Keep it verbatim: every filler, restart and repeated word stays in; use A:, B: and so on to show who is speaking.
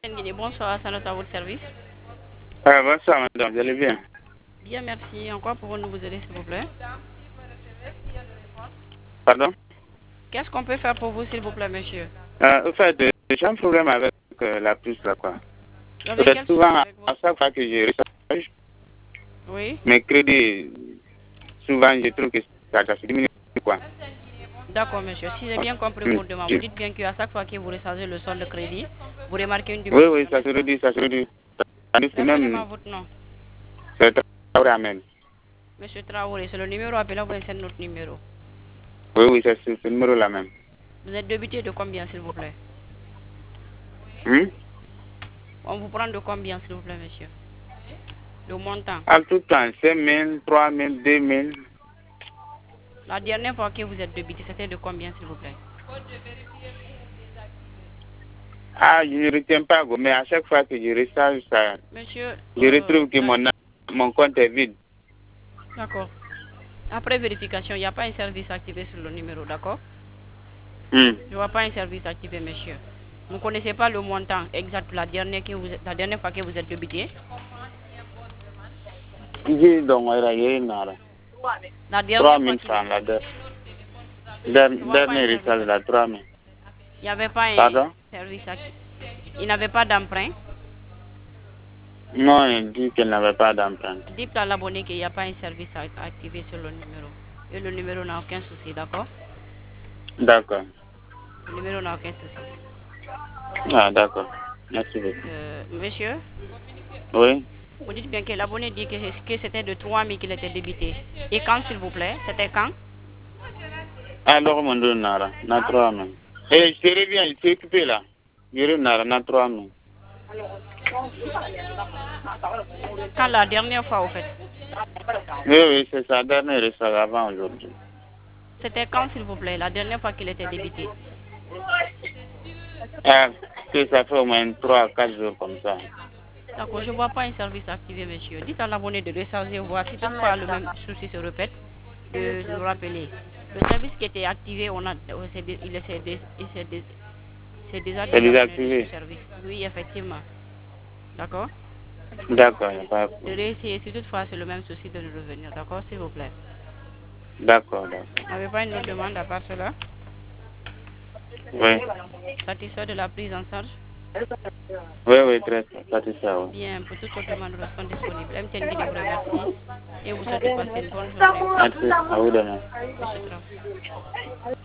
A: Bonsoir, salut à votre service.
B: Ah, bonsoir madame, vous allez bien?
A: Bien, merci. En quoi pouvons-nous vous aider, s'il vous plaît?
B: Pardon?
A: Qu'est-ce qu'on peut faire pour vous, s'il vous plaît, monsieur?
B: euh, En fait, euh, j'ai un problème avec euh, la puce là, quoi.
A: Vous avez
B: Peut-être
A: quel souci
B: souvent,
A: avec vous?
B: à chaque fois que je recharge
A: Oui.
B: mes crédits, souvent je trouve que ça, ça se diminue, quoi.
A: D'accord, monsieur. Si j'ai bien compris
B: Mm.
A: vos demandes, vous dites bien qu'à chaque fois que vous rechargez le solde de crédit, vous remarquez une
B: Oui,
A: diminution,
B: oui, ça se
A: n'est-ce pas?
B: réduit, ça se réduit. Tandis que
A: Rappelez-moi
B: même,
A: votre nom.
B: c'est très amène.
A: Monsieur Traoré, c'est le numéro appelant vous c'est notre numéro.
B: Oui, oui, c'est ce numéro-là même.
A: Vous êtes débité de combien, s'il vous plaît?
B: Hmm?
A: On vous prend de combien, s'il vous plaît, monsieur? Le montant.
B: En tout temps, cinq mille, trois mille, deux mille.
A: La dernière fois que vous êtes débité, c'était de combien, s'il vous plaît?
B: Ah, je ne retiens pas, quoi, mais à chaque fois que je recharge ça,
A: Monsieur,
B: je
A: euh,
B: retrouve que
A: la-
B: mon, mon compte est vide.
A: d'accord. Après vérification, il n'y a pas un service activé sur le numéro, d'accord?
B: Hmm.
A: Il n'y aura pas un service activé, monsieur. Vous ne connaissez pas le montant exact la dernière, que vous, la dernière fois que vous êtes débité?
B: J'ai donc il nara.
A: La
B: Trois
A: dernière fois
B: mille
A: qu'il
B: francs la dernière.
A: il n'y aura pas un
B: Dernier
A: service
B: résultat,
A: activé.
B: la trois mille.
A: Il n'y avait pas un
B: Pardon?
A: service activé. Il n'avait pas d'emprunt.
B: Non, il dit qu'elle n'avait pas d'emprunt.
A: Dites à l'abonné qu'il n'y a pas un service activé sur le numéro. Et le numéro n'a aucun souci, d'accord?
B: D'accord.
A: Le numéro n'a aucun souci.
B: Ah, d'accord. Merci beaucoup.
A: Euh, monsieur,
B: Oui?
A: vous dites bien que l'abonné dit que, que c'était de trois mille qu'il était débité. Et quand, s'il vous plaît? C'était quand?
B: Alors, mon dieu, nara, na trois mille. Et je reviens, il s'est occupé là. Je reviens, nara, na trois mille.
A: Quand la dernière fois, au fait?
B: Oui, oui, c'est sa dernière résultat avant aujourd'hui.
A: C'était quand, s'il vous plaît, la dernière fois qu'il était débité?
B: Ah, que ça fait au moins trois, quatre jours comme ça.
A: D'accord, je ne vois pas un service activé, monsieur. Dites à l'abonné de recharger, voir si toutefois le même souci se répète, de nous rappeler. Le service qui était activé, on a, c'est dé- il est, c'est dé- c'est dé- c'est déjà
B: C'est
A: désabonné de
B: désactivé.
A: ce service. Oui, effectivement. D'accord?
B: D'accord, il n'y a pas de
A: De
B: problème.
A: réessayer, si toutefois c'est le même souci, de nous revenir. D'accord, s'il vous plaît.
B: D'accord, d'accord.
A: Vous n'avez pas une autre demande à part cela?
B: Oui.
A: Satisfait de la prise en charge?
B: Oui, oui, très satisfait, oui.
A: Bien, pour toute autre demande, nous restons disponibles. M T N vous remercie et vous souhaite de passer une bonne journée.
B: Merci, à vous demain.
A: Monsieur Traoré.